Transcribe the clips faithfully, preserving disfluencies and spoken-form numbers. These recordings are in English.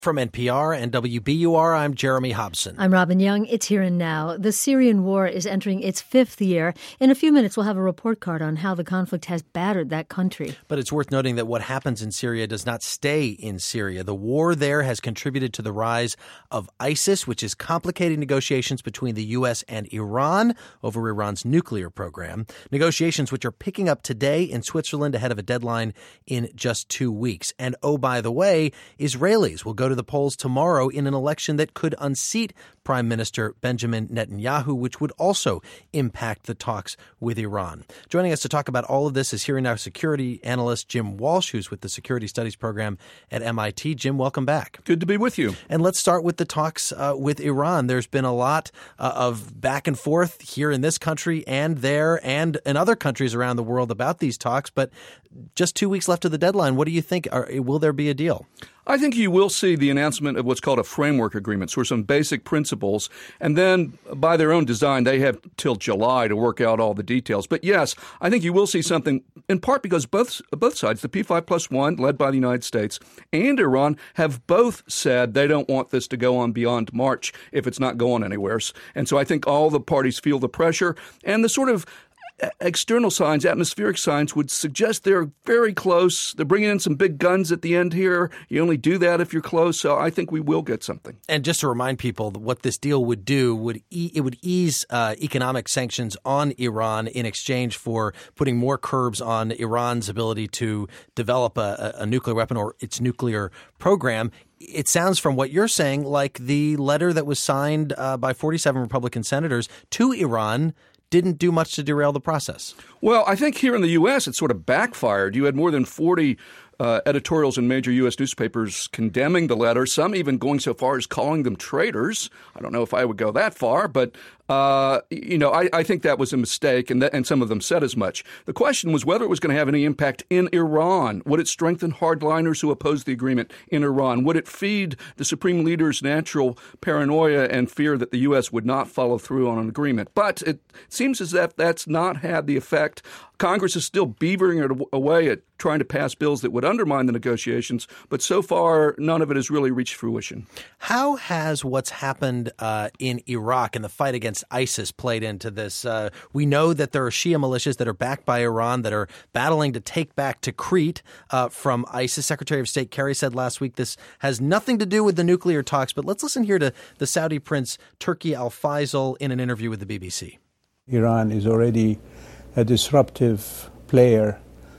From N P R and W B U R, I'm Jeremy Hobson. I'm Robin Young. It's Here and Now. The Syrian war is entering its fifth year. In a few minutes, we'll have a report card on how the conflict has battered that country. But it's worth noting that what happens in Syria does not stay in Syria. The war there has contributed to the rise of ISIS, which is complicating negotiations between the U S and Iran over Iran's nuclear program. Negotiations which are picking up today in Switzerland ahead of a deadline in just two weeks. And oh, by the way, Israelis will go to the polls tomorrow in an election that could unseat Prime Minister Benjamin Netanyahu, which would also impact the talks with Iran. Joining us to talk about all of this is Here and Now security analyst Jim Walsh, who's with the Security Studies program at M I T. Jim, welcome back. Good to be with you. And let's start with the talks uh, with Iran. There's been a lot uh, of back and forth here in this country and there and in other countries around the world about these talks, but just two weeks left of the deadline. What do you think? Are, will there be a deal? I think you will see the announcement of what's called a framework agreement, so some basic principles, and then by their own design, they have till July to work out all the details. But yes, I think you will see something, in part because both both sides, the P five plus one, led by the United States, and Iran, have both said they don't want this to go on beyond March if it's not going anywhere. And so I think all the parties feel the pressure, and the sort of external signs, atmospheric signs, would suggest they're very close. They're bringing in some big guns at the end here. You only do that if you're close. So I think we will get something. And just to remind people, what this deal would do, would e- it would ease uh, economic sanctions on Iran in exchange for putting more curbs on Iran's ability to develop a, a nuclear weapon or its nuclear program. It sounds from what you're saying like the letter that was signed uh, by forty-seven Republican senators to Iran didn't do much to derail the process. Well, I think here in the U S it sort of backfired. You had more than forty uh, editorials in major U S newspapers condemning the letter, some even going so far as calling them traitors. I don't know if I would go that far, but Uh, you know, I, I think that was a mistake, and, that, and some of them said as much. The question was whether it was going to have any impact in Iran. Would it strengthen hardliners who oppose the agreement in Iran? Would it feed the supreme leader's natural paranoia and fear that the U S would not follow through on an agreement? But it seems as if that's not had the effect. Congress is still beavering it away at trying to pass bills that would undermine the negotiations, but so far none of it has really reached fruition. How has what's happened uh, in Iraq and the fight against ISIS played into this? Uh, we know that there are Shia militias that are backed by Iran that are battling to take back Tikrit uh, from ISIS. Secretary of State Kerry said last week this has nothing to do with the nuclear talks. But let's listen here to the Saudi Prince Turki Al Faisal in an interview with the B B C. Iran is already a disruptive player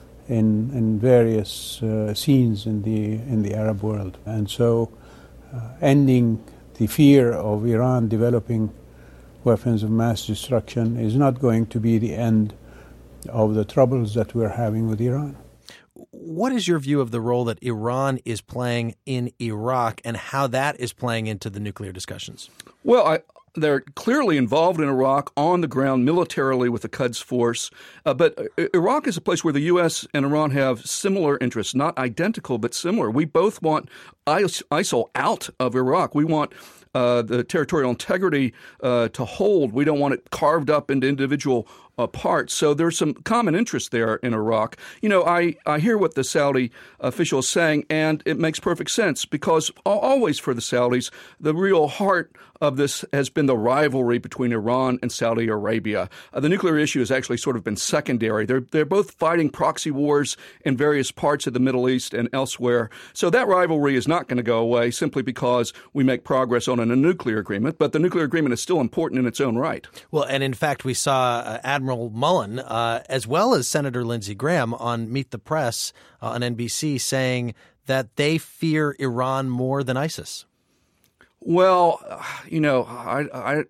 in in various uh, scenes in the in the Arab world, and so uh, ending the fear of Iran developing weapons of mass destruction is not going to be the end of the troubles that we're having with Iran. What is your view of the role that Iran is playing in Iraq and how that is playing into the nuclear discussions? Well, I, they're clearly involved in Iraq on the ground militarily with the Quds Force. Uh, but Iraq is a place where the U S and Iran have similar interests, not identical, but similar. We both want ISIL out of Iraq. We want Uh, the territorial integrity uh, to hold. We don't want it carved up into individual uh, parts. So there's some common interest there in Iraq. You know, I, I hear what the Saudi official is saying, and it makes perfect sense because always for the Saudis, the real heart of this has been the rivalry between Iran and Saudi Arabia. Uh, the nuclear issue has actually sort of been secondary. They're, they're both fighting proxy wars in various parts of the Middle East and elsewhere. So that rivalry is not going to go away simply because we make progress on a nuclear agreement, but the nuclear agreement is still important in its own right. Well, and in fact, we saw uh, Admiral Mullen, uh, as well as Senator Lindsey Graham on Meet the Press uh, on N B C saying that they fear Iran more than ISIS. Well, you know, I, I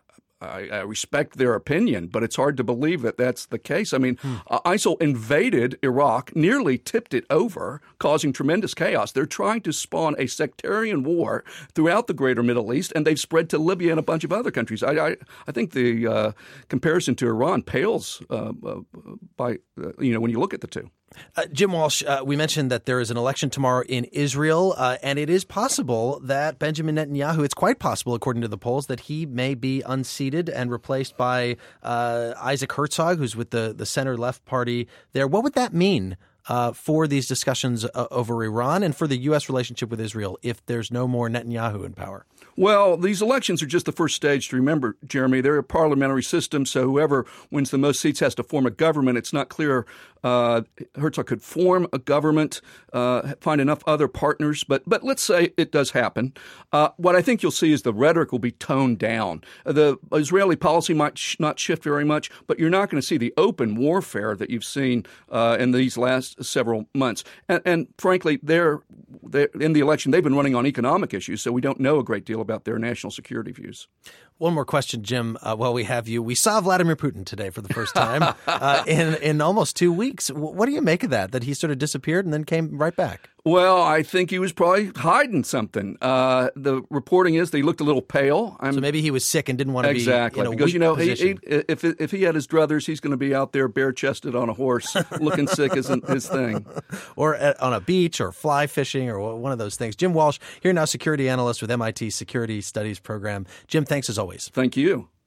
I, I respect their opinion, but it's hard to believe that that's the case. I mean, hmm. uh, ISIL invaded Iraq, nearly tipped it over, causing tremendous chaos. They're trying to spawn a sectarian war throughout the greater Middle East, and they've spread to Libya and a bunch of other countries. I, I, I think the uh, comparison to Iran pales uh, uh, by, uh, you know, when you look at the two. Uh, Jim Walsh, uh, we mentioned that there is an election tomorrow in Israel, uh, and it is possible that Benjamin Netanyahu, it's quite possible, according to the polls, that he may be unseated and replaced by uh, Isaac Herzog, who's with the, the center-left party there. What would that mean uh, for these discussions uh, over Iran and for the U S relationship with Israel if there's no more Netanyahu in power? Well, these elections are just the first stage to remember, Jeremy. They're a parliamentary system, so whoever wins the most seats has to form a government. It's not clear uh, Herzog could form a government, uh, find enough other partners, but but let's say it does happen. Uh, what I think you'll see is the rhetoric will be toned down. The Israeli policy might sh- not shift very much, but you're not going to see the open warfare that you've seen uh, in these last several months. And, and frankly, they're, they're in the election, they've been running on economic issues, so we don't know a great deal about their national security views. One more question, Jim, uh, while we have you. We saw Vladimir Putin today for the first time uh, in, in almost two weeks. What do you make of that, that he sort of disappeared and then came right back? Well, I think he was probably hiding something. Uh, the reporting is that he looked a little pale. I'm, so maybe he was sick and didn't want to exactly, be in a because weak you know, he, position. he, if if he had his druthers, he's going to be out there bare chested on a horse, looking sick isn't his thing, or at, on a beach, or fly fishing, or one of those things. Jim Walsh, here now, security analyst with M I T Security Studies Program. Jim, thanks as always. Thank you.